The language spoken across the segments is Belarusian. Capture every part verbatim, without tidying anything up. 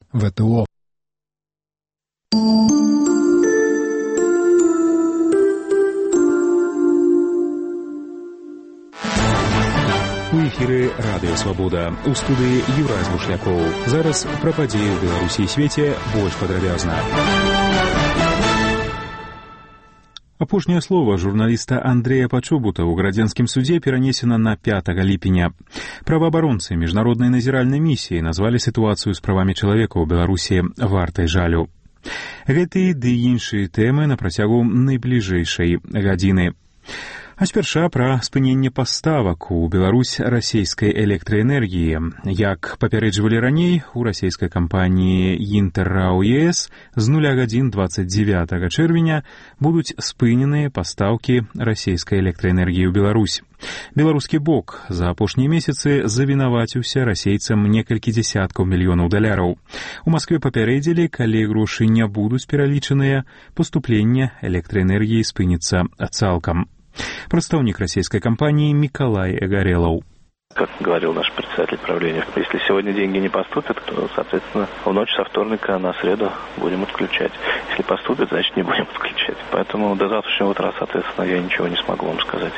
ВТО. У эфіры радыё Свабода. У студыі Юрай Бушлякоў. Зараз пра падзеі ў Беларусі і свеце больш падрабязна. Апошняе слова журналіста Андрэя Пачобута ў грамадзянскім судзе перанесена на пятага ліпеня. Праваабаронцы міжнароднай назіральнай місіі назвалі сітуацыю з правамі чалавека ў Беларусі вартай жалю. Гэтыя ды іншыя тэмы на працягу найбліжэйшай гадзіны. А спярша пра спыненне паставак у Беларусь расійскай электраэнергіі. Як папярэджвалі раней, у расійскай кампаніі «Інтэррау-ЕС» з нуля гадзін дваццаць дзевятага чэрвеня будуць спыненыя пастаўкі расійскай электраэнергіі ў Беларусь. Беларускі бок за апошнія месяцы завінаваціўся расейцам некалькі дзесяткаў мільёнаў даляраў. У Маскве папярэдзілі, калі грошы не будуць пералічаныя, паступленне электраэнергіі спыніцца цалкам. Представник российской компании Миколай Эгорелов. Как говорил наш председатель правления, если сегодня деньги не поступят, то, соответственно, в ночь со вторника на среду будем отключать. Если поступят, значит, не будем отключать. Поэтому до завтрашнего утра, соответственно, я ничего не смогу вам сказать.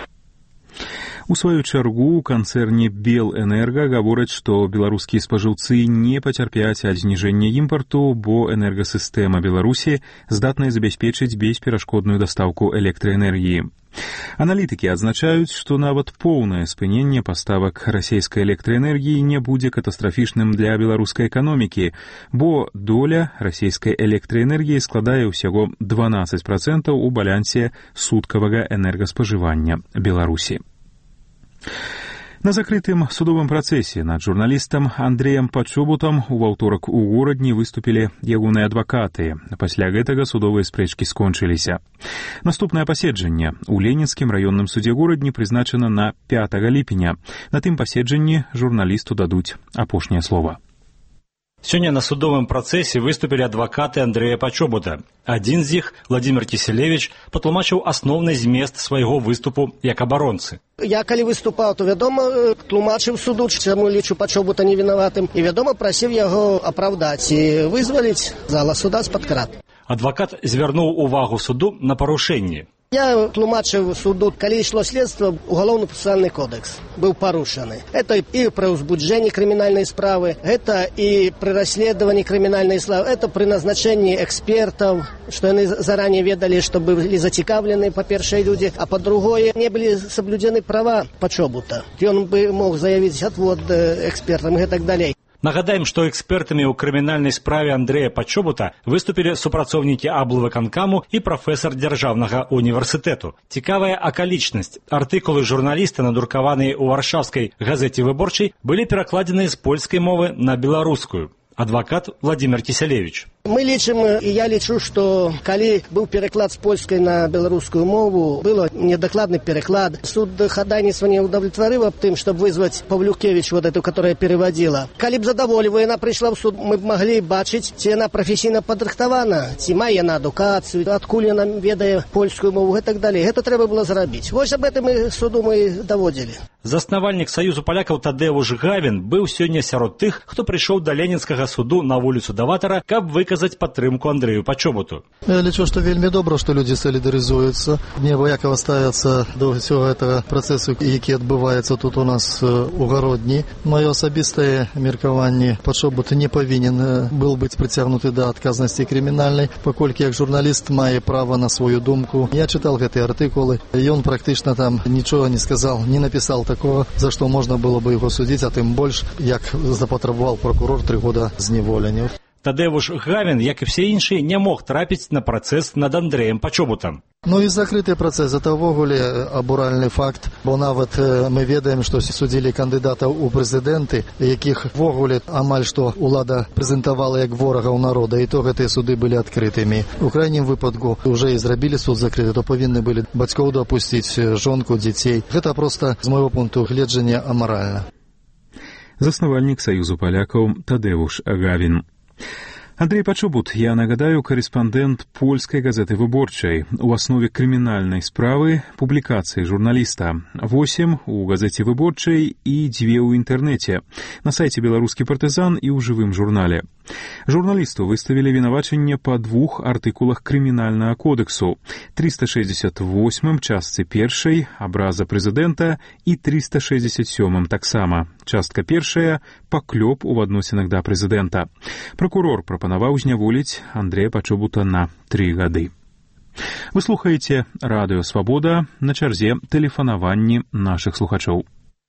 У сваю чаргу ў канцэрне «Белэнерга» гавораць, што беларускія спажыўцы не пацярпяць ад зніжэння імпарту, бо энергасістэма Беларусі здатная забяспечыць бесперашкодную дастаўку электраэнергіі. Аналітыкі адзначаюць, што нават поўнае спыненне паставак расійскай электраэнергіі не будзе катастрафічным для беларускай эканомікі, бо доля расійскай электраэнергіі складае ўсяго дванаццаць працэнтаў у балансе суткавага энергаспажывання Беларусі. На закрытым судовым працэсе над журналістам Андрэем Пачобутам у аўторак у горадні выступілі ягоныя адвакаты. Пасля гэтага судовыя спрэчкі скончыліся. Наступнае паседжанне у Ленінскім раённым судзе горадні прызначана на пятага ліпеня. На тым паседжанні журналісту дадуць апошняе слова. Сёння на судовым працэсе выступілі адвакаты Андрэя Пачобута. Адзін з іх, Владзімір Кіселевіч, патлумачыў асноўны змест свайго выступу як абаронцы. Я калі выступаў, то, вядома, тлумачыў суду, чаму лічу Пачобута невінаватым, і, вядома, прасіў яго апраўдаць і вызваліць зала суда з-пад крат. Адвакат звярнуў увагу суду на парушэнні. Я тлумачыў суду, калі ішло следства, уголовно-процессуальный кодекс быў парушаны. Это и при узбуджении криминальной справы, это и при расследовании криминальной справы, это при назначении экспертов, что они заранее ведали, что были зацікавлены, по-першае, люди, а по-другое, не были соблюдены права Пачобута. Он бы мог заявить отвод экспертам и так далее. Нагадаем, што экспертамі ў крымінальнай справе Андрэя Пачобута выступілі супрацоўнікі аблвыканкаму і прафесар дзяржаўнага універсітэту. Цікавая акалічнасць. Артыкулы журналіста, надрукаваныя ў варшаўскай газеце «Выборчай», былі перакладзены з польскай мовы на беларускую. Адвакат Владзімір Кіселевіч. Мы лічым, і я лічу, што калі быў пераклад з польскай на беларускую мову, было недакладны пераклад. Суд хадайніцтва не удовлетворыў аб тым, чтобы вызваць Павлюкевич, вот эту, которая переводила. Калі б задаволіва яна прыйшла ў суд, мы б маглі бачыць, ці яна прафесійна падрыхтавана, ці мае яна адукацыю, адкуль яна ведае польскую мову і так далее. Гэта трэба было зрабіць. Вось аб гэтым мы суду мы даводзілі. Заснавальнік Саюзу палякаў Тадеуш Гавін быў сёння сярод тых, хто прыйшоў да Ленінскага суду на вуліцу Даватара, каб выказаць падтрымку Андрэю Пачобуту. Я лічу, што вельмі добра, што людзі салідарызуюцца, неабыякава ставяцца да ўсяго гэтага працэсу, які адбываецца тут у нас у гародні. Маё асабістае меркаванне, Пачобут не павінен быў быць прыцягнуты да адказнасці крымінальнай, паколькі як журналіст мае права на сваю думку. Я чытал гэтыя артыкулы, ён практычна там нічога не сказал, не напісал такого, за што можна было бы яго судзіць, а тым больш, як запатрабаваў прокурор тры года зневолення. Тадеуш Гавін, як і все іншыя, не мог трапіць на працэс над Андрэем Пачобутам. Ну і закрыты працэс, это ўвогуле абуральны факт, бо нават мы ведаем, што судзілі кандыдатаў у прэзідэнты, якіх ўвогуле амаль што ўлада прэзентавала як ворагаў народа, і то гэтыя суды былі адкрытымі. У крайнім выпадку ўжо і зрабілі суд закрыты, то павінны былі бацькоў дапусціць, жонку, дзяцей. Гэта проста, з майго пункту гледжання, амаральна. Заснавальнік Саюзу палякаў Тадеуш Гавін. Андрей Пачобут, я нагадаю, корэспандэнт польскай газеты «Выборчай». У аснове крымінальнай справы публікацыі журналіста. восемь у газеце «Выборчай» і дзве ў інтэрнэце. На сайце «Беларускі партызан» і ў жывым журнале. Журналісту выставілі вінавачанне па двух артыкулах крымінальнага кодексу: трыста шэсцьдзесят восьмым частцы першай абраза прэзідэнта і трыста шэсцьдзесят сёмым таксама. Частка першая паклёп у адносінах да прэзідэнта. Пракурор прапанаваў зняволіць Андрэя Пачобута на тры гады. Вы слухаеце радыё «Свабода», на чарзе тэлефанаванні нашых слухачоў.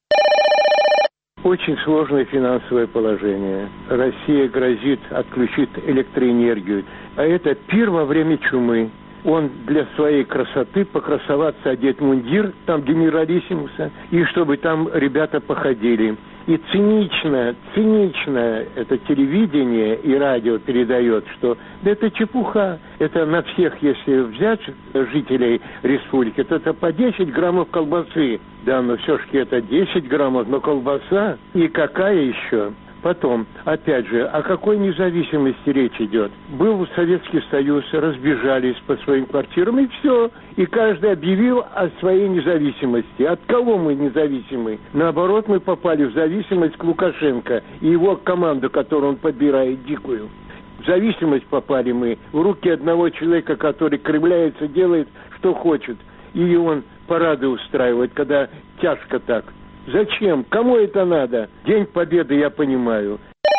Очень сложное финансовое положение. Россия грозит отключить электроэнергию. А это пир во время чумы. Он для своей красоты покрасоваться, одеть мундир, там генералиссимуса, и чтобы там ребята походили. И цинично, цинично это телевидение и радио передает, что да это чепуха. Это на всех, если взять жителей республики, то это по десять граммов колбасы. Да, но все-таки это десять граммов, но колбаса. И какая еще? Потом, опять же, о какой независимости речь идет? Был Советский Союз, разбежались по своим квартирам, и все. И каждый объявил о своей независимости. От кого мы независимы? Наоборот, мы попали в зависимость к Лукашенко и его команду, которую он подбирает, дикую. В зависимость попали мы в руки одного человека, который кривляется, делает, что хочет. И он парады устраивает, когда тяжко так. Зачем? Кому это надо? День Победы, я понимаю.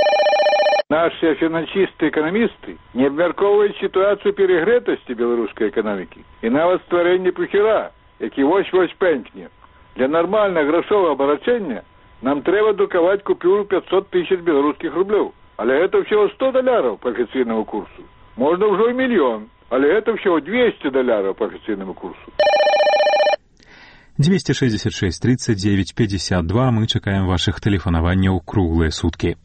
Наши фінансісты-эканамісты не абмяркоўваюць сітуацыю перагрэтасці беларускай эканомікі і нават стварэння пухіра, які вось-вось пэнкне. Для нормального грошового абарачэння нам трэба друкаваць купюру пятьсот тысяч беларускіх рублёў. Але гэта всего сто доляраў по афіцыйнаму курсу. Можна ўжо і мільён, але гэта всего двести доляраў по афіцыйнаму курсу. двести шестьдесят шесть тридцать девять пятьдесят два. Мы чакаем вашых тэлефанаванняў круглыя суткі.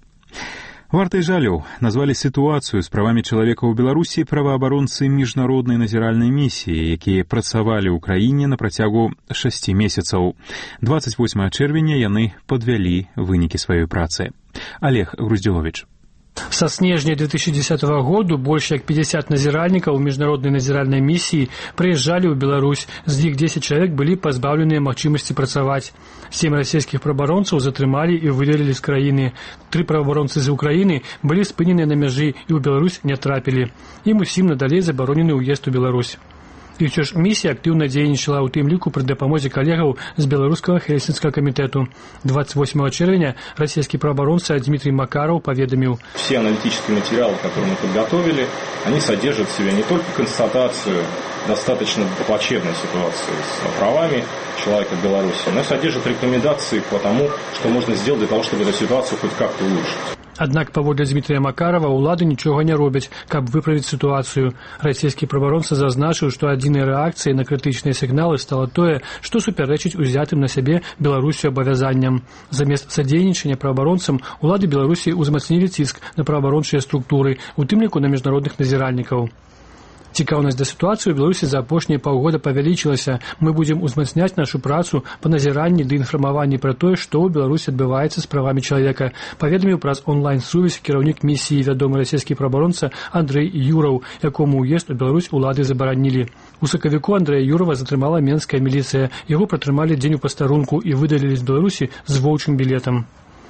Вартай жалю назвалі сітуацыю з правамі чалавека ў Беларусі праваабаронцы міжнароднай назіральнай місіі, якія працавалі ў краіне на працягу шасці месяцаў. двадцать восьмага чэрвеня яны падвялі вынікі сваёй працы. Олег Груздзіловіч. Со снежня две тысячи десятого года больше как пятьдесят назиральников международной назиральной миссии приезжали в Беларусь. З них десять человек были позбавлены магчымасці працаваць. Семь российских правоабаронцаў затрымалі и выдалілі з краіны. Три правоабаронцы з Украины были спынены на мяжы и в Беларусь не трапили. Им усім надалей забаронены уезд у Беларусь. І ўсё ж місія актыўна дзейнічала ў тым ліку пры дапамозе калегаў з беларускага Хельсінскага камітэту. двадцать восьмого чэрвеня российский правоабаронца Дмитрий Макаров поведомил: все аналитические материалы, которые мы подготовили, они содержат в себе не только констатацию достаточно плачевной ситуации с правами человека в Беларуси, но и содержат рекомендации по тому, что можно сделать для того, чтобы эту ситуацию хоть как-то улучшить. Аднак, паводле Дмитрия Макарова, улады нічога не робяць, каб выправіць сітуацыю. Расійскі праваабаронца зазначыў, што адзінай рэакцыяй на крытычныя сігналы стала тое, што супярэчыць узятым на сябе Беларусю абавязанням. Замест садзейнічання праваабаронцам улады Беларусі ўзмацнілі ціск на праваабарончыя структуры, у тым ліку на міжнародных назіральнікаў. Цікаўнасць да сітуацыі ў Беларусі за апошнія паўгода павялічылася. Мы будзем узмацняць нашу працу па назіранні ды інфармаванні пра тое, што ў Беларусі адбываецца з правамі чалавека, паведаміў праз онлайн-сувязь кіраўнік місіі вядомы расійскі праваабаронца Андрэй Юраў, якому ўезд у Беларусь улады забаранілі. У сакавіку Андрэя Юрова затрымала менская міліцыя. Яго пратрымалі дзень у пастарунку і выдалілі з Беларусі з воўчым білетам.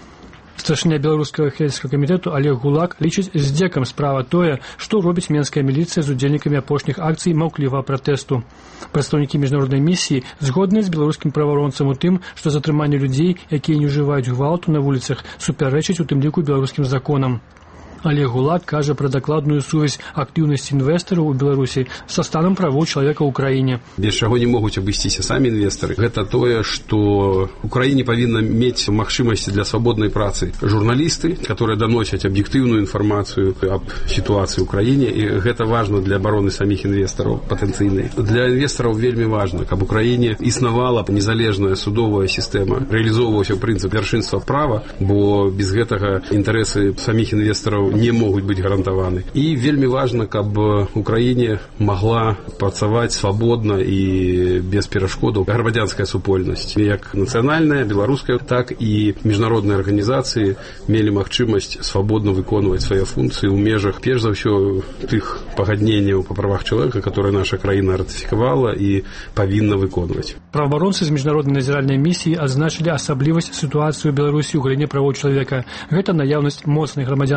Старшыня беларускага Хельсінскага камітэту Олег Гулак лічыць здзекам справа тое, што робіць менская міліцыя з удзельнікамі апошніх акцый маўклівага пратэсту. Прадстаўнікі міжнароднай місіі згодныя з беларускім праваабаронцам у тым, што затрыманне людзей, якія не ўжываюць гвалту на вуліцах, супярэчыць у тым ліку беларускім законам. Олег Гулак кажа пра дакладную сувязь актыўнасці інвестараў у Беларусі са станам правоў чалавека ў краіне. Без чаго не могуць абысціся самі інвестары. Гэта тое, што ў краіне павінна мець магчымасці для свабоднай працы журналісты, которые даносяць аб'ектыўную інфармацыю аб сітуацыі ў краіне, і гэта важна для абароны саміх інвестараў патэнцыйнай. Для інвестараў вельмі важна, каб у краіне існавала незалежная судовая сістэма, рэалізоўваўся прынцып вяршынства права, бо без гэтага інтарэсы саміх інвестараў не могуць быць гарантаваны. І вельмі важна, каб у краіне магла працаваць свабодна і без перашкодаў грамадзянская супольнасць. Як нацыянальная, беларуская, так і міжнародныя арганізацыі мелі магчымасць свабодна выконваць свае функцыі ў межах, перш за ўсё, тых пагадненняў па правах чалавека, которые наша краіна ратыфікавала і павінна выконваць. Праваабаронцы з міжнароднай назіральнай місіі адзначылі асаблівасць сітуацыі ў Беларусі ў галіне правоў чалавека. Гэта наяўнасць моцнай грамадзянскай супольнасці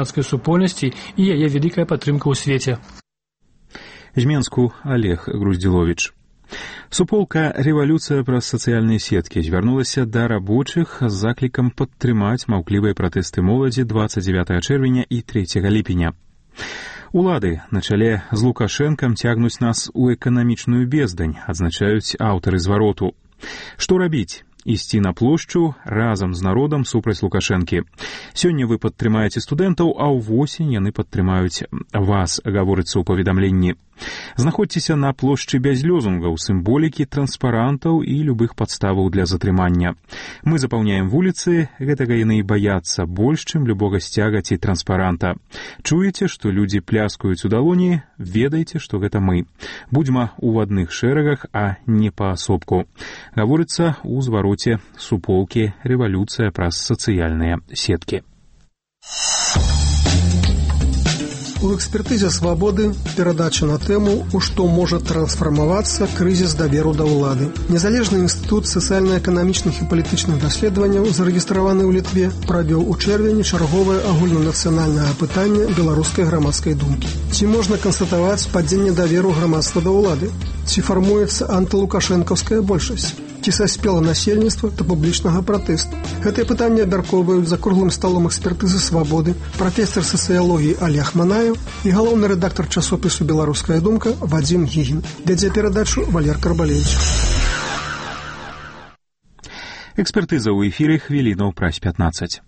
супольнасці і яе вялікая падтрымка ў свеце. З Менску Олег Груздзіловіч. Суполка «Рэвалюцыя праз сацыяльныя сеткі» звярнулася да рабочых з заклікам падтрымаць маўклівыя пратэсты моладзі дваццаць дзевятага чэрвеня і трэцяга ліпеня. Улады на чале з Лукашэнкам цягнуць нас у эканамічную бездань, адзначаюць аўтары звароту. Што рабіць? Ісці на плошчу разам з народам супраць Лукашэнкі. Сёння вы падтрымаеце студэнтаў, а ўвосень яны падтрымаюць вас, гаворыцца ў паведамленні. Знаходзьцеся на плошчы без лёзунгаў, сімволікі, транспарантаў і любых падставаў для затрымання. Мы запаўняем вуліцы, гэтага яны і баяцца больш, чым любога сцяга ці транспаранта. Чуеце, што людзі пляскаюць у далоні? Ведайце, што гэта мы. Будзьма ў адных шэрагах, а не паасобку. Гаворыцца ў звароце суполкі «Рэвалюцыя праз сацыяльныя сеткі». У экспертызе «Свабоды» перадача на тэму «У што можа трансфармавацца крызіс даверу да ўлады». Незалежны інстытут сацыяльна-эканамічных і палітычных даследаванняў, зарэгістраваны ў Літве, правёў у чэрвені чарговае агульнанацыянальнае апытанне беларускай грамадскай думкі. Ці можна канстатаваць падзенне даверу грамадства да ўлады? Ці фармуецца антылукашэнкаўская большасць? Ці саспела насельніцтва да публічнага пратэсту? Гэтыя пытанні абмяркоўваюць за круглым сталом экспертызы «Свабоды» прафесар сацыялогіі Олег Манаев і галоўны рэдактар часопісу «Беларуская думка» Вадзім Гігін. Вядзе перадачу Валер Карбалевич. Экспертыза ў эфіры хвілінаў праз пятнаццаць.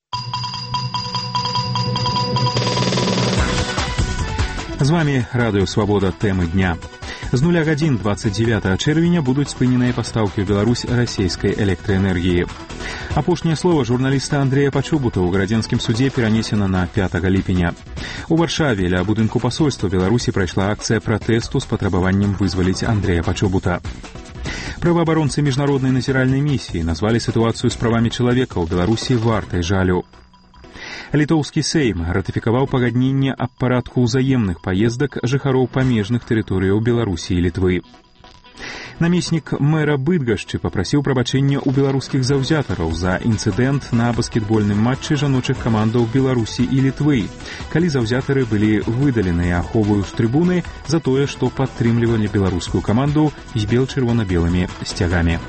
З вами радыё «Свабода», тэмы дня. З нуля гадзін дваццаць дзевятага чэрвеня будуць спыненыя пастаўкі ў Беларусь расійскай электраэнергіі. Апошняе слова журналіста Андрэя Пачобута ў градзенскім судзе перанесена на пятага ліпеня. У Варшаве ля будынку пасольства Беларусі прайшла акцыя пратэсту з патрабаваннем вызваліць Андрэя Пачобута. Праваабаронцы міжнароднай назіральнай місіі назвалі сітуацыю з правамі чалавека ў Беларусі вартай жалю. Літоўскі Сейм ратыфікаваў пагадненне аб парадку ўзаемных паездак жыхароў памежных тэрыторыяў Беларусі і Літвы. Намеснік мэра Быдгашчы папрасіў прабачэння ў беларускіх заўзятараў за інцыдэнт на баскетбольным матчы жаночых камандаў Беларусі і Літвы, калі заўзятары былі выдаленыя аховаю з трыбуны за тое, што падтрымлівалі беларускую каманду з бел-чырвона-белымі сцягамі.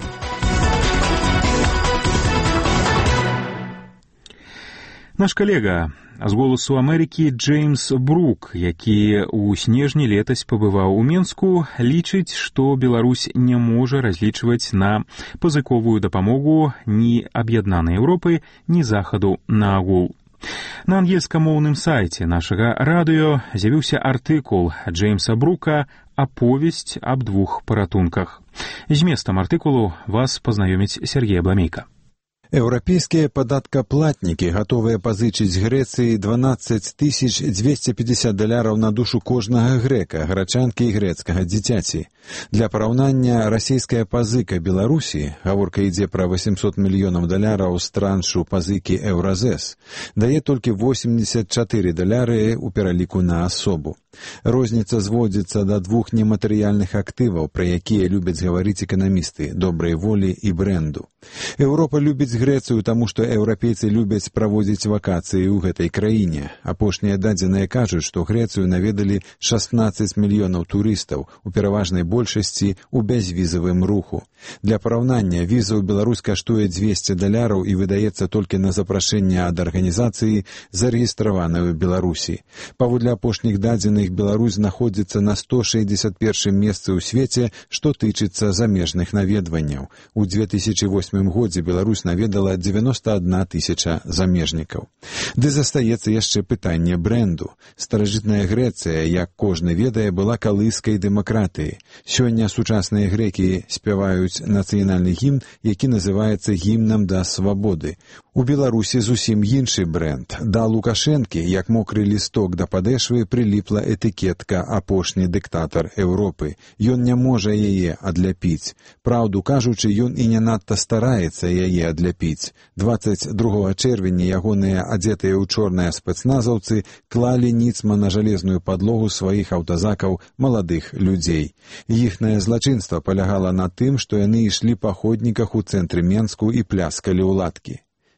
Наш калега з «Голасу Амерыкі» Джеймс Брук, які ў снежні летась пабываў у Менску, лічыць, што Беларусь не можа разлічваць на пазыковую дапамогу ні аб'яднанай Еўропы, ні Захаду наогул. На ангельскамоўным сайце нашага радыё з'явіўся артыкул Джеймса Брука «Аповесць аб двух паратунках». З месцам артыкулу вас пазнаёміць Сергей Абламейка. Еўрапейскія падаткаплатнікі гатовыя пазычыць Грэцыі дванаццаць тысяч дзвесце пятьдесят даляраў на душу кожнага грэка, грачанкі і грэцкага дзіцяці. Для параўнання, расійская пазыка Беларусі, гаворка ідзе пра восемьсот мільёнаў даляраў з траншу пазыкі Еўразэс, дае толькі восемьдесят чатыры даляры ў пераліку на асобу. Розніца зводзіцца да двух нематэрыяльных актываў, пра якія любяць гаварыць эканамісты, добрай волі і брэнду. Еўропа любіць Грэцыю, таму што еўрапейцы любяць праводзіць вакацыі ў гэтай краіне. Апошнія дадзеныя кажуць, што Грэцыю наведалі шаснаццаць мільёнаў турыстаў, у пераважнай большасці ў бязвізавым руху. Для параўнання, віза ў Беларусь каштуе дзвесце даляраў і выдаецца толькі на запрашэнне ад арганізацыі, зарэгістраванай у Беларусі. Паводле апошніх дадзеных, Беларусь знаходзіцца на сто шэсцьдзесят першым месцы ў свеце, што тычыцца замежных наведванняў. У две тысячы восьмым годзе Беларусь наведала дзевяноста адна тысяча замежнікаў. Ды застаецца яшчэ пытанне брэнду. Старажытная Грэцыя, як кожны ведае, была калыскай дэмакратыі. Сёння сучасныя грэкі спяваюць нацыянальны гімн, які называецца гімнам да свабоды. У Беларусі зусім іншы брэнд. Да Лукашэнкі, як мокры лісток да падэшвы, прыліпла этыкетка «Апошні дыктатар Еўропы». Ён не можа яе адляпіць. Праўду кажучы, ён і не надта стараецца яе адляпіць. дваццаць другога чэрвеня ягоныя адзетыя ў чорныя спецназаўцы клалі ніцма на жалезную падлогу сваіх аўтазакаў маладых людзей. Іхнае злачынства палягала на тым, што яны ішлі па ходніках у цэнтры Менску і пляскалі ў ладкі.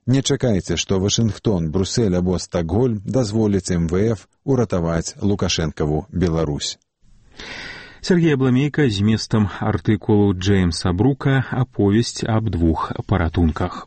Не чакайце, што Вашынгтон, Брусель або Стакгольм дазволіць эм вэ эф уратаваць Лукашэнкаву Беларусь. Сергей Абламейка з зместам артыкулу Джеймса Брука «Аповесць аб двух паратунках».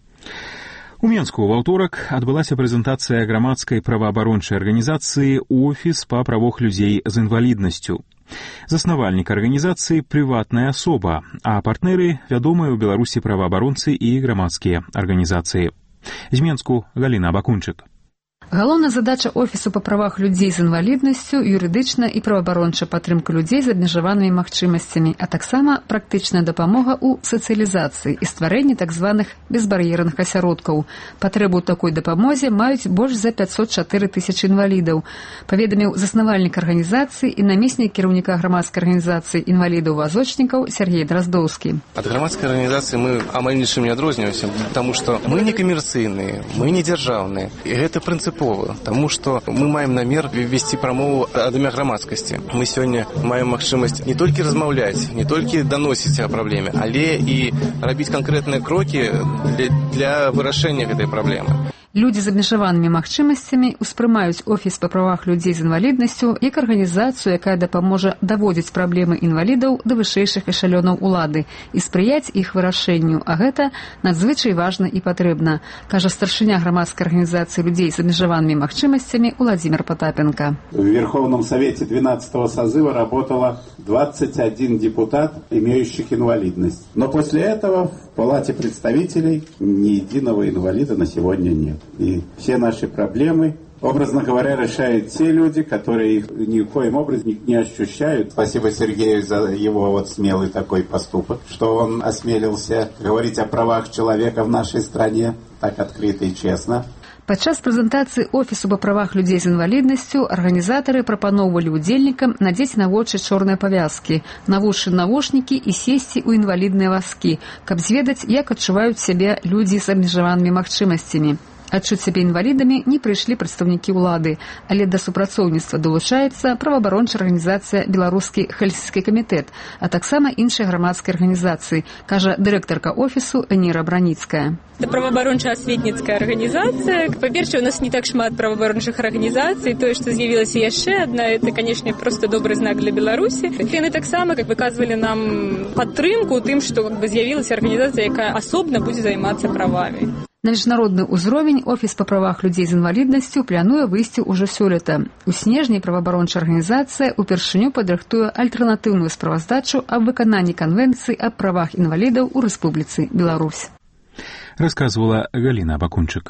У Менску ў аўторак адбылася прэзентацыя грамадскай праваабарончай арганізацыі «Офіс па правах людзей з інваліднасцю». Заснавальнік арганізацыі – прыватная асоба, а партнеры – вядомыя ў Беларусі праваабаронцы і грамадскія арганізацыі. З Менску Галіна Бакунчык. Галоўная задача Офісу па правах людзей з інваліднасцю – юрыдычная і праваабарончая падтрымка людзей з абмежаванымі магчымасцямі, а таксама практычная дапамога ў сацыялізацыі і стварэнні так званых безбар'ерных асяродкаў. Патрэбу ў такой дапамозе маюць больш за пятьсот чатыры тысячы інвалідаў. Паведаміў заснавальнік арганізацыі і намеснік кіраўніка грамадскай арганізацыі інвалідаў-вазочнікаў Сергей Драздоўскі. Ад грамадскай арганізацыі мы амаль нічым не адрозніваемся, таму што мы не камерцыйныя, мы не дзяржаўныя. І гэта прынцып Таму што мы маем намер весці прамову ад імя грамадскасці. Мы сёння маем магчымасць не толькі размаўляць, не толькі даносіць о праблеме, але і рабіць канкрэтныя крокі для, для вырашэння гэтай праблемы. Людзі з абмежаванымі магчымасцямі ўспрымаюць Офіс па правах людзей з інваліднасцю як арганізацыю, якая дапаможа даводзіць праблемы інвалідаў да вышэйшых эшалёнаў улады і спрыяць іх вырашэнню, а гэта надзвычай важна і патрэбна, кажа старшыня грамадскай арганізацыі людзей з абмежаванымі магчымасцямі Владимир Потапенко. В Верховном Совете двенадцатого созыва работало двадцать один депутат, имеющих инвалидность. Но после этого в Палате представителей ни единого инвалида на сегодня нет. И все наши проблемы, образно говоря, решают те люди, которые их ни в коем образе не ощущают. Спасибо Сергею за его вот смелый такой поступок, что он осмелился говорить о правах человека в нашей стране так открыто и честно. Падчас прэзентацыі Офісу па правах людзей з інваліднасцю арганізатары прапаноўвалі ўдзельнікам надзець на вочы чорныя павязкі, на вушы навушнікі і сесці ў інвалідныя вазкі, каб зведаць, як адчуваюць сябе людзі з абмежаванымі магчымасцямі. Адчуць сябе інвалідамі не прыйшлі прадстаўнікі ўлады, але да супрацоўніцтва далучаецца праваабарончая арганізацыя «Беларускі Хельсінскі камітэт», а таксама іншыя грамадскія арганізацыі, кажа дырэктарка Офісу Эніра Браніцкая. Это праваабарончая асветніцкая арганізацыя. Па-першае, у нас не так шмат праваабарончых арганізацый. Тое, што з'явілася яшчэ адна, это, канешне, проста добры знак для Беларусі. Яны таксама, как выказвалі нам падтрымку ў тым, што как бы з'явілася арганізацыя, якая асобна будзе займацца правамі. На міжнародны ўзровень Офіс па правах людзей з інваліднасцю плануе выйсці ўжо сёлета. У снежні праваабарончая арганізацыя упершыню падрыхтуе альтэрнатыўную справаздачу аб выкананні канвенцыі аб правах інвалідаў у Рэспубліцы Беларусь. Рассказывала Галина Бакунчык.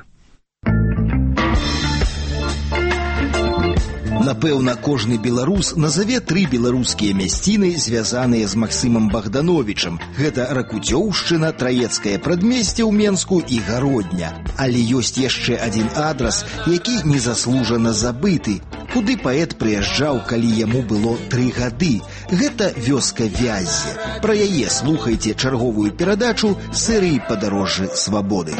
Напэўна, кожны беларус назаве тры беларускія мясціны, звязаныя з Максымам Богдановичам. Гэта Ракуцёўшчына, Траецкае прадмесце ў Менску і Гародня. Але ёсць яшчэ адзін адрас, які незаслужана забыты, куды паэт прыязджаў, калі яму было тры гады. Гэта вёска Вяззе. Пра яе слухайце чарговую перадачу серыі «Падарожжы свабоды».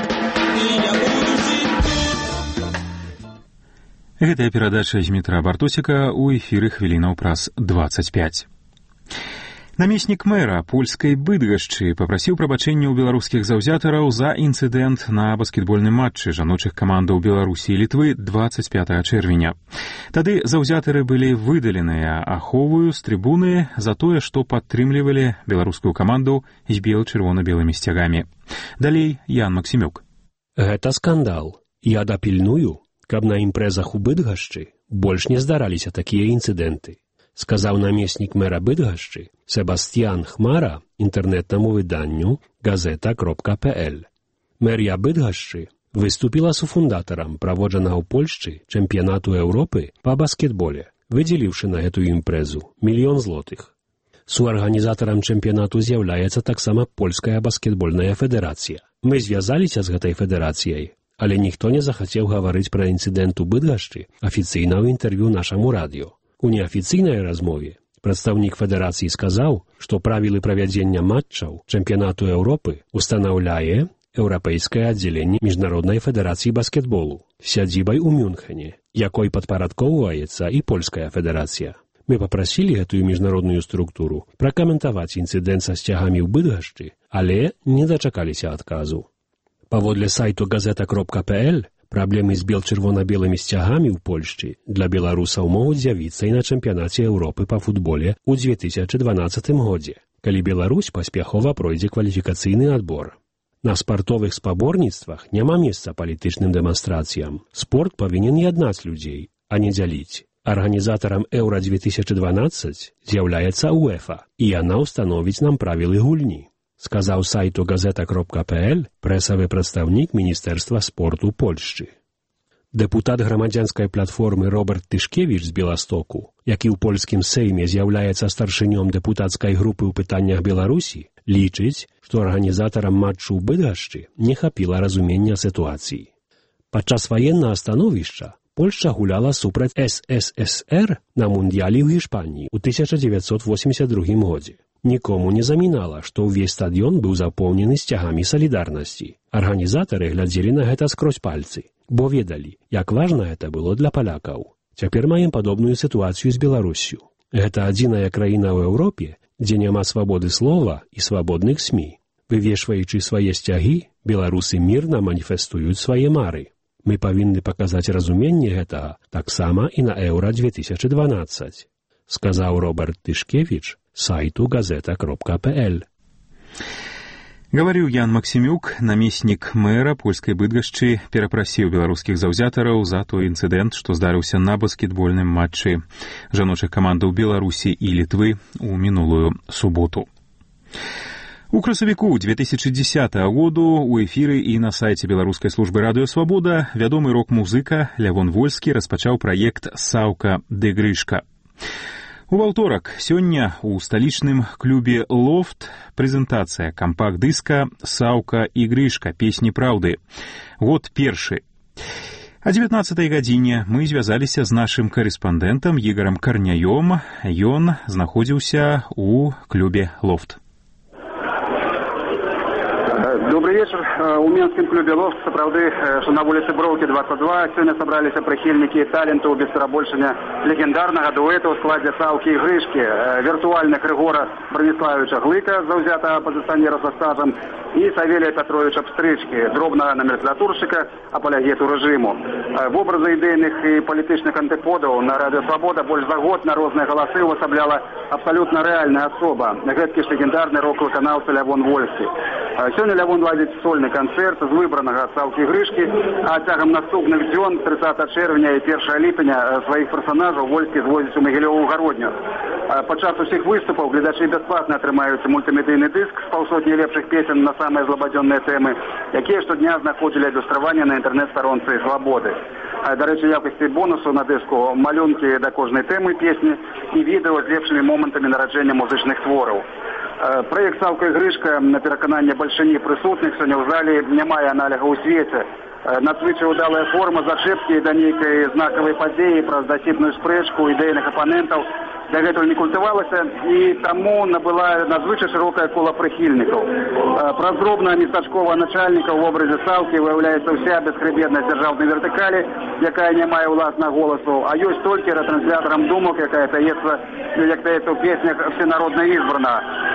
Гэтая перадача з Дмітра Бартосіка ў эфіры хвілінаў праз дваццаць пяць. Намеснік мэра польскай Быдгашчы папрасіў прабачэння ў беларускіх заўзятараў за інцыдэнт на баскетбольным матчы жаночых камандаў Беларусі і Літвы дваццаць пятага чэрвеня. Тады заўзятары былі выдаленыя аховую з трыбуны за тое, што падтрымлівалі беларускую каманду з бел-чырвона-белымі сцягамі. Далей Ян Максімюк. Гэта скандал. Я дапільную, каб на імпрэзах у Быдгашчы больш не здараліся такія інцыдэнты, сказаў намеснік мэра Быдгашчы Себастьян Хмара інтэрнэтнаму выданню газета кропка пэ эл. Мэрія Быдгашчы выступіла суфундатарам праводжанага ў Польшчы чэмпіянату Еўропы па баскетболе, выдзеліўшы на гэтую імпрэзу мільён злотых. Суарганізатарам чэмпіянату з'яўляецца таксама Польская баскетбольная федэрацыя. Мы звязаліся з гэтай федэрацыяй, але ніхто не захацеў гаварыць пра інцыдэнт у Быдгашчы афіцыйна ў інтэрв'ю нашаму радыё. У неафіцыйнай размове прадстаўнік федэрацыі сказаў, што правілы правядзення матчаў чэмпіянату Еўропы устанаўляе Еўрапейскае аддзяленне Міжнароднай федэрацыі баскетболу з сядзібай у Мюнхене, якой падпарадкоўваецца і Польская федэрацыя. Мы папрасілі гэтую міжнародную структуру пракаментаваць інцыдэнт са сцягамі ў Быдгашчы, але не дачакаліся адказу. Паводле сайту газета кропка пэ эл, праблемы з бел-чырвона-белымі сцягамі ў Польшчы для беларусаў могуць з'явіцца і на чэмпіянаце Еўропы па футболе ў дзве тысячы дванаццатым годзе, калі Беларусь паспяхова пройдзе кваліфікацыйны адбор. На спартовых спаборніцтвах няма месца палітычным дэманстрацыям. Спорт павінен яднаць людзей, а не дзяліць. Арганізатарам Еўра дзве тысячы дванаццаць з'яўляецца УЕФА, і яна ўстановіць нам правілы гульні, сказаў сайту газета кропка пэ эл прэсавы прадстаўнік Міністэрства спорту Польшчы. Дэпутат грамадзянскай платформы Роберт Тышкевіч з Беластоку, які ў польскім сейме з'яўляецца старшынём дэпутацкай групы ў пытаннях Беларусі, лічыць, што арганізатарам матчу ў Быдгашчы не хапіла разумення сітуацыі. Падчас ваеннага становішча Польшча гуляла супраць эс эс эс эр на мундыялі ў Гішпаніі ў тысяча дзевяцьсот восемьдесят другім годзе. Нікому не замінала, што ўвесь стадыён быў запоўнены сцягамі салідарнасці. Арганізатары глядзелі на гэта скрозь пальцы, бо ведалі, як важна гэта было для палякаў. Цяпер маем падобную сітуацыю з Беларуссю. Гэта адзіная краіна ў Еўропе, дзе няма свабоды слова і свабодных СМІ. Вывешваючы свае сцягі, беларусы мірна маніфестуюць свае мары. Мы павінны паказаць разуменне гэтага таксама і на Еўра дзве тысячы дванаццаць, сказаў Роберт Тышкевіч сайту газета кропка пэ эл. Гаварыў Ян Максімюк, намеснік мэра польскай Быдгашчы, перапрасіў беларускіх заўзятараў за той інцыдэнт, што здарыўся на баскетбольным матчы жаночых камандаў Беларусі і Літвы ў мінулую суботу. У красавіку дзве тысячы дзесятага году у эфіры і на сайце беларускай службы радыё «Свабода» вядомы рок-музыка Лявон Вольскі распачаў праект «Саўка ды Грышка». У ваўторак сёння ў сталічным клубе «Лофт» прэзентацыя кампакт-дыска «Саўка і Грышка. Песні праўды». Год першы. О дзевятнаццатай гадзіне мы звязаліся з нашым карэспандэнтам Ігорам Карняём. Ён знаходзіўся ў клубе «Лофт». Добрый вечер. У Минском клубе «Лофт» сапраўды, что на улице Броўкі двадцать два сегодня собрались прихильники таленту без перабольшання легендарного дуэта в складе «Саўкі и Грышки», виртуальных Рыгора Брониславовича Глыка, заузятого оппозиционера со стажем, и Савелия Петровича Пстрычки, дробного номенклатурщика, апологету режиму. В образы идейных и политичных антиподов на радио «Свобода» больше за год на разные голосы увособляла абсолютно реальная особа, гэткий ж легендарный рок-выканаўца Лявон Вольскі. Сегодня Лявон ладзіць сольны канцэрт з выбранага «Саўкі і Грышкі», а цягам наступных дзён тридцатого чэрвеня і першага ліпеня сваіх персонажаў Вольскі звозіць у Магілёву гародню. Падчас усіх выступаў гледачы бясплатна атрымаюць мультымедыйны дыск з паўсотні лепшых песен на самыя злабадзённыя тэмы, якія штодня знаходзілі адлюстраванне на інтэрнэт-старонцы «Свабоды». До речі, в якості бонусу на диску малюнки до кожної теми пісні і відео з лепшими моментами нарадження музичних творів. Проєкт «Саўка і Грышка» на переконання більшині присутних сьогодні в залі не має аналогу у світі. Надзвичай удалая форма зачепки до нейкої знакової події про досібну спрэчку ідейних опонентів дагэтуль не культывалася і таму набыла надзвычай шырокае кола прыхільнікаў. Праз дробнага местачковага начальніка ў вобразе Саўкі выяўляецца ўся бесхребетнасць дзяржаўнай вертыкалі, якая не мае ўласнага голасу, а ёсць толькі рэтрансляторам думак, якая таецца, як таецца ў песнях всенародна ізбрана.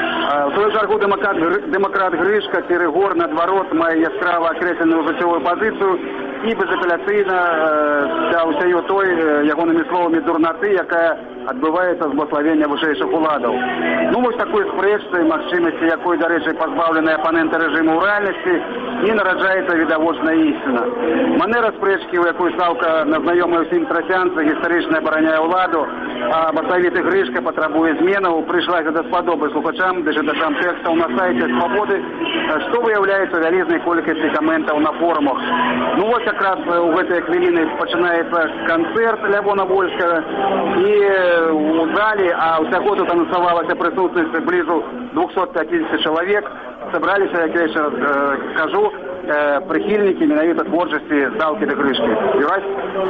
У сваю чаргу дэмакрат Грышка ці Рыгор, наадварот, мае яскрава акрэсленую жыццёвую пазіцыю і безапеляцыйна да ўсяе той, ягонымі словамі, дурнаты, якая адбываецца з благословення вышэйшых уладаў. Ну, вось такой спрэчцы, магчымасці якой, дарэчы, пазбаўленыя апаненты рэжыму ў рэальнасці, не нараджаецца відавочная ісціна. Манера спрэчкі, у якой Саўка на знаёмай усім трасянцы гістарычна абараняе ўладу, а басавіты Грышка патрабуе зменаў, прыйшлася даспадобы слухачам ды чытачам тэкстаў на сайце «Свабоды», што выяўляецца вялізнай колькасці каментаў на форумах. Ну, вось якраз у гэтыя хвіліны пачынаецца канцэрт Лявона Вольскага, і у зале, а ўсяго тут анансавалася прысутнасць блізу двухсот пятидесяти чалавек, сабраліся, як я яшчэ раз э, кажу, э, прыхільнікі менавіта творчасці Саўкі ды Грышкі. Юрась?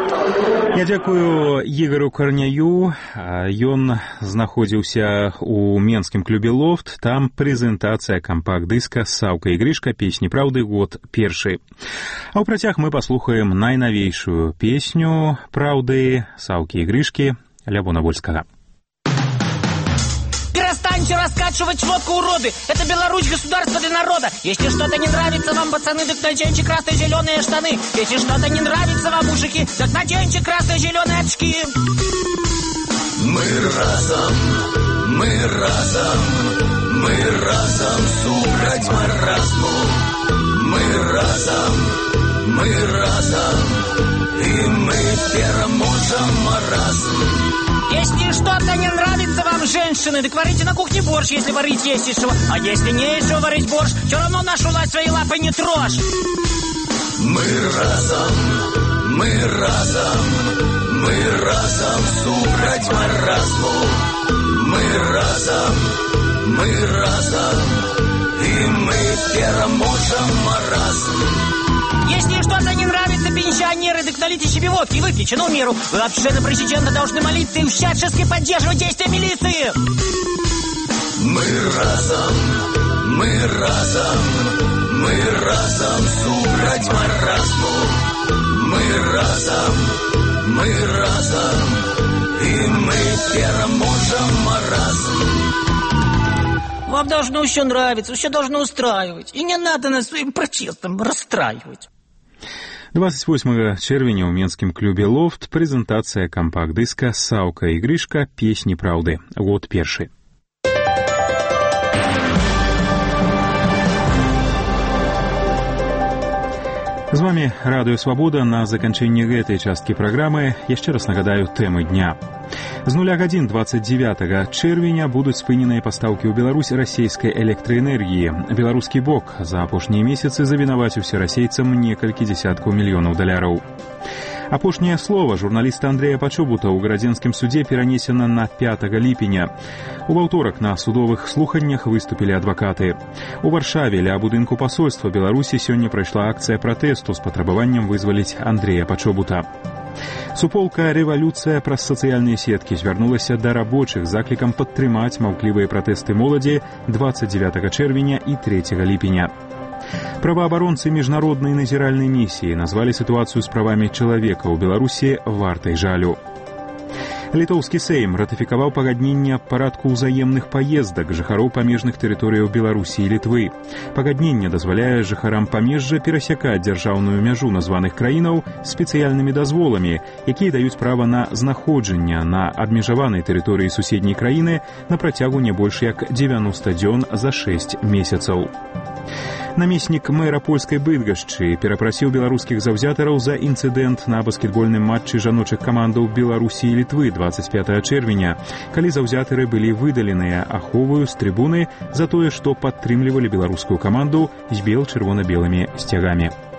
Я дзякую Ігору Карняю. Ён знаходзіўся у менскім клубе «Лофт». Там прэзентацыя кампакт-дыска «Саўка і Грышка. Песні праўды. Год першы». А ў працяг мы паслухаем найнавейшую песню праўды Саўкі і Грышкі Лявона Вольскага. Перестань Перестаньте раскачивать лодку, уроды! Это Беларусь, государство для народа! Если что-то не нравится вам, пацаны, так наденьте красно-зеленые штаны! Если что-то не нравится вам, мужики, так наденьте красно-зеленые очки! Мы разом, мы разом, мы разом супраць маразму. Мы разом, мы разом, и мы переможем маразм. Если что-то не нравится вам, женщины, так варите на кухне борщ, если варить есть из чего. А если не из чего варить борщ, все равно нашу власть своей лапой не трожь. Мы разом, мы разом, мы разом супраць маразму. Мы разом, мы разом, и мы переможем маразм. Если что-то не нравится, пенсионеры, так налейте себе водки и выпейте, ну, миру. Вы вообще на президента должны молиться и всячески поддерживать действия милиции. Мы разом, мы разом, мы разом супраць маразму. Мы разом, мы разом, и мы переможем маразм. Вам должно все нравиться, все должно устраивать. И не надо нас своим протестом расстраивать. двадцать восьмага чэрвеня ў менскім клубе «Лофт» прэзентацыя кампакт-дыска «Саўка і Грышка. Песні праўды». Год першы. З вами Радыё Свабода. На заканчэнне гэтай часткі праграмы яшчэ раз нагадаю тэмы дня. З нуля гадзін двадцать девятага чэрвеня будуць спыненыя пастаўкі ў Беларусь расійскай электраэнергіі. Беларускі бок за апошнія месяцы завінаваціўся расейцам некалькі дзесяткаў мільёнаў даляраў. Апошняе слова журналіста Андрэя Пачобута ў гарадзенскім судзе перанесена на пятага ліпеня. У ваўторак на судовых слуханнях выступілі адвакаты. У Варшаве ля будынку пасольства Беларусі сёння прайшла акцыя пратэсту з патрабаваннем вызваліць Андрэя Пачобута. Суполка «Рэвалюцыя» праз сацыяльныя сеткі звярнулася да рабочых з заклікам падтрымаць маўклівыя пратэсты моладзі двадцать девятага чэрвеня і трэцяга ліпеня. Праваабаронцы міжнароднай назіральнай місіі назвалі сітуацыю з правамі чалавека ў Беларусі вартай жалю. Літоўскі Сейм ратыфікаваў пагадненне аб парадку ўзаемных паездак жыхароў памежных тэрыторыяў Беларусі і Літвы. Пагадненне дазваляе жыхарам памежжа перасякаць дзяржаўную мяжу названых краінаў спецыяльнымі дазволамі, якія даюць права на знаходжанне на абмежаванай тэрыторыі суседняй краіны на працягу не больш як дзевяноста дзён за шэсць месяцаў. Намеснік мэра польскай Быдгашчы перапрасіў беларускіх заўзятараў за інцыдэнт на баскетбольным матчы жаночых камандаў Беларусі і Літвы двадцать пятага чэрвеня, калі заўзятары былі выдаленыя аховаю з трыбуны за тое, што падтрымлівалі беларускую каманду з бел-чырвона-белымі сцягамі.